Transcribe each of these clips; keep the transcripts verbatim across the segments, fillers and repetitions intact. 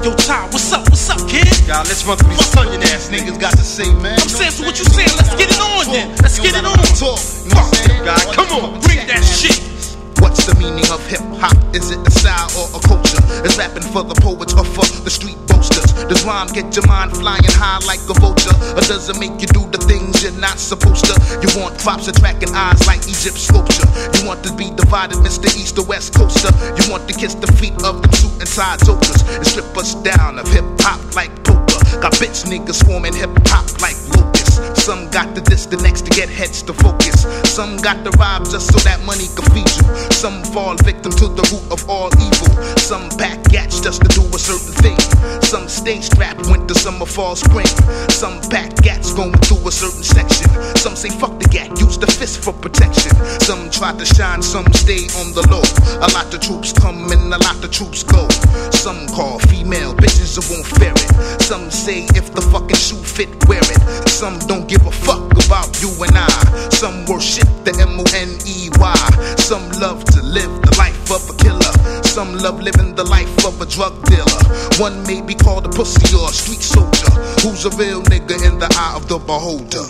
Yo, Ty, what's up? What's up, kid? Y'all, let's run through these Sunyan ass niggas got to say, man. I'm saying, so what you saying? Let's get it on then. Let's get it on. Talk. You know what I'm saying? God, come on. Bring that shit. What's the meaning of hip-hop? Is it a style or a culture? Is rapping for the poets or for the street boasters? Does rhyme get your mind flying high like a vulture? Or does it make you do the things you're not supposed to? You want props attracting eyes like Egypt sculpture. You want to be divided, Mister East or West Coaster. You want to kiss the feet of them suit and tie jokers and strip us down of hip-hop like poker. Got bitch niggas swarming hip-hop like locusts. Some got the this, the next to get heads to focus. Some got the rob just so that money can feed you. Some fall victim to the root of all evil. Some back gats just to do a certain thing. Some stay strapped winter, summer, fall, spring. Some back gats going through a certain section. Some say fuck the gat, use the fist for protection. Some try to shine, some stay on the low. A lot of troops come and a lot of troops go. Some call female bitches who won't fear it. Some say if the fucking shoe fit, wear it. Some don't give a fuck about you and I. Some worship the M O N E Y. Some love to live the life of a killer. Some love living the life of a drug dealer. One may be called a pussy or a street soldier. Who's a real nigga in the eye of the beholder?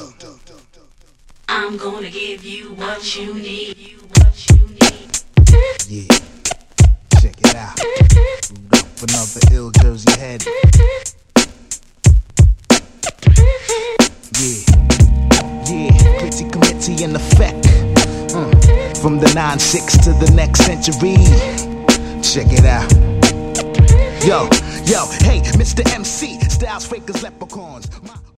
I'm gonna give you what you need. Yeah, check it out. Moved up another ill Jersey head. Yeah, yeah, pretty committee in effect. Uh, from the nine six to the next century. Check it out. Yo, yo, hey, Mister M C, Styles Fakers, Leprechauns. My